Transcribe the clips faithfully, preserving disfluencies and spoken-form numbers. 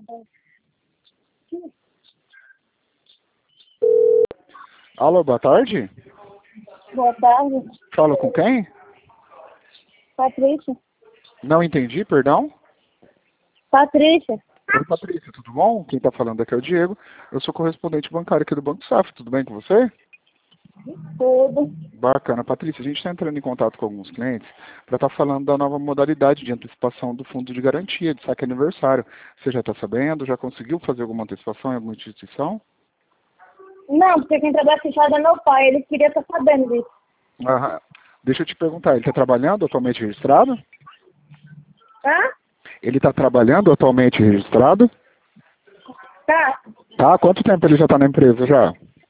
Alô, boa tarde. Boa tarde. Falo com quem? Patrícia. Não entendi, perdão. Patrícia. Oi, Patrícia, tudo bom? Quem está falando aqui é o Diego. Eu sou correspondente bancário aqui do Banco Safra. Tudo bem com você? Tudo. Bacana. Patrícia, a gente está entrando em contato com alguns clientes para estar falando da nova modalidade de antecipação do fundo de garantia, de saque aniversário. Você já está sabendo? Já conseguiu fazer alguma antecipação em alguma instituição? Não, porque quem trabalha fechado é meu pai. Ele queria estar sabendo disso. Aham. Deixa eu te perguntar, ele está trabalhando atualmente registrado? Hã? Ele está trabalhando atualmente registrado? Tá. Tá? Quanto tempo ele já está na empresa já?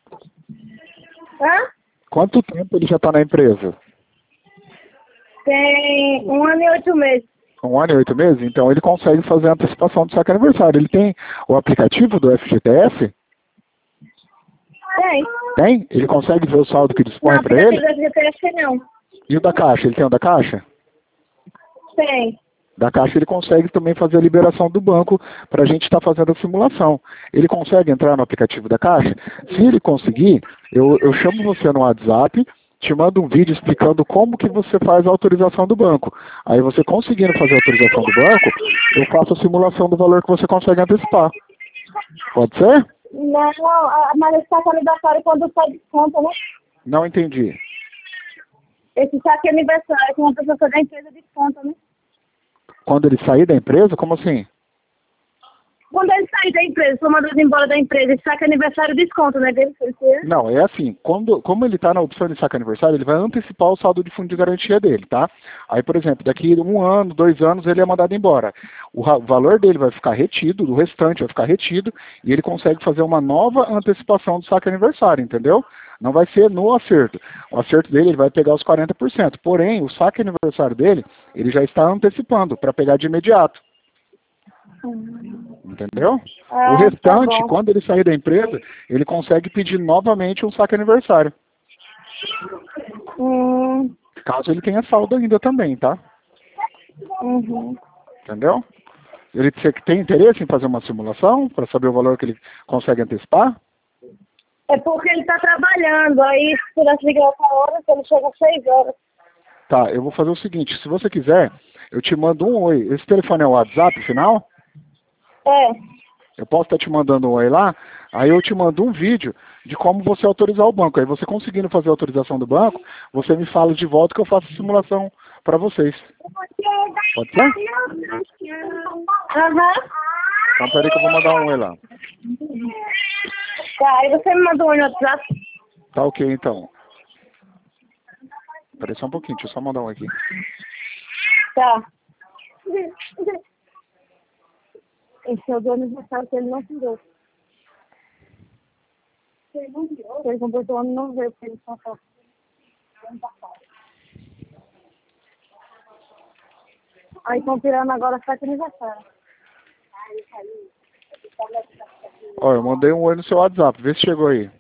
Hã? Quanto tempo ele já está na empresa? Tem um ano e oito meses. Um ano e oito meses? Então ele consegue fazer a antecipação do saque aniversário. Ele tem o aplicativo do F G T S? Tem. Tem? Ele consegue ver o saldo que dispõe Não, para porque ele? da G P S não. E o da Caixa? Ele tem o da Caixa? Tem. Da Caixa ele consegue também fazer a liberação do banco para a gente estar fazendo a simulação. Ele consegue entrar no aplicativo da Caixa? Se ele conseguir, eu, eu chamo você no WhatsApp, te mando um vídeo explicando como que você faz a autorização do banco. Aí você conseguindo fazer a autorização do banco, eu faço a simulação do valor que você consegue antecipar. Pode ser? Não, a- mas esse saque aniversário quando sai desconto, né? Não entendi. Esse saque aniversário, que uma pessoa sai da empresa desconta, né? Quando ele sair da empresa, como assim? Quando ele sair da empresa, for mandado embora da empresa, esse saque aniversário desconto, né? Dele, porque... Não, é assim, quando, como ele está na opção de saque aniversário, ele vai antecipar o saldo de fundo de garantia dele, tá? Aí, por exemplo, daqui um ano, dois anos, ele é mandado embora. O ra- valor dele vai ficar retido, o restante vai ficar retido, e ele consegue fazer uma nova antecipação do saque aniversário, entendeu? Não vai ser no acerto. O acerto dele, ele vai pegar os quarenta por cento. Porém, o saque aniversário dele, ele já está antecipando para pegar de imediato. Entendeu? Ah, O restante, tá bom. quando ele sair da empresa, ele consegue pedir novamente um saque aniversário. Hum, Caso ele tenha saldo ainda também, tá? uhum. Entendeu? Ele você que tem interesse em fazer uma simulação para saber o valor que ele consegue antecipar? É porque ele tá trabalhando, aí se pudesse ligar outra hora, ele chega às seis horas. Tá, eu vou fazer o seguinte, se você quiser, eu te mando um oi. Esse telefone é o WhatsApp final? É, Eu posso estar te mandando um oi lá, aí eu te mando um vídeo de como você autorizar o banco. Aí você conseguindo fazer a autorização do banco, você me fala de volta que eu faço a simulação para vocês. Pode ser? aham. Então peraí que eu vou mandar um oi lá. Tá, aí você me mandou um no WhatsApp. Tá ok então. Peraí só um pouquinho, deixa eu só mandar um aqui. Tá. Esse é o do aniversário que ele não tirou. Ele completou o ano e não veio, porque ele só tá. Aí estão tirando agora sete aniversário. Ó, eu mandei um oi no seu WhatsApp, vê se chegou aí.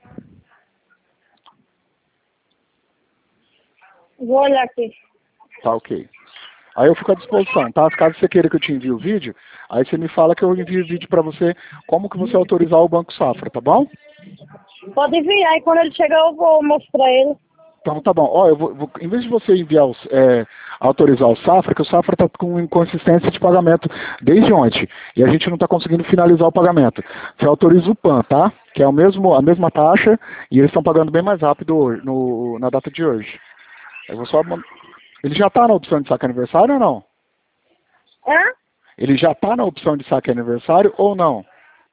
Vou olhar aqui. Tá ok. Aí eu fico à disposição, tá? Caso você queira que eu te envie o vídeo, aí você me fala que eu envio o vídeo pra você, como que você autorizar o Banco Safra, tá bom? Pode enviar, e quando ele chegar eu vou mostrar ele. Então tá bom. Ó, eu vou, vou- em vez de você enviar os, é, autorizar o Safra, que o Safra está com inconsistência de pagamento desde ontem. E a gente não está conseguindo finalizar o pagamento. Você autoriza o PAN, tá? Que é o mesmo, a mesma taxa e eles estão pagando bem mais rápido hoje, no, na data de hoje. Eu vou só, man- ele já está na opção de saque aniversário ou não? Hã? Ele já está na opção de saque aniversário ou não?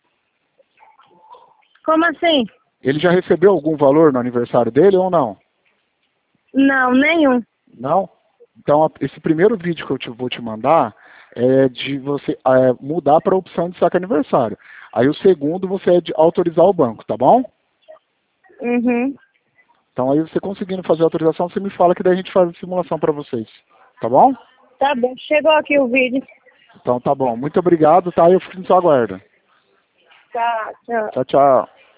Como assim? Ele já recebeu algum valor no aniversário dele ou não? Não, nenhum. Não? Então, a- esse primeiro vídeo que eu te, vou te mandar é de você é, mudar para a opção de saque aniversário. Aí o segundo você é de autorizar o banco, tá bom? Uhum. Então aí você conseguindo fazer a autorização, você me fala que daí a gente faz a simulação para vocês. Tá bom? Tá bom, chegou aqui o vídeo. Então tá bom. Muito obrigado, tá? Eu fico no seu aguardo. Tá, tchau. Tchau, tchau.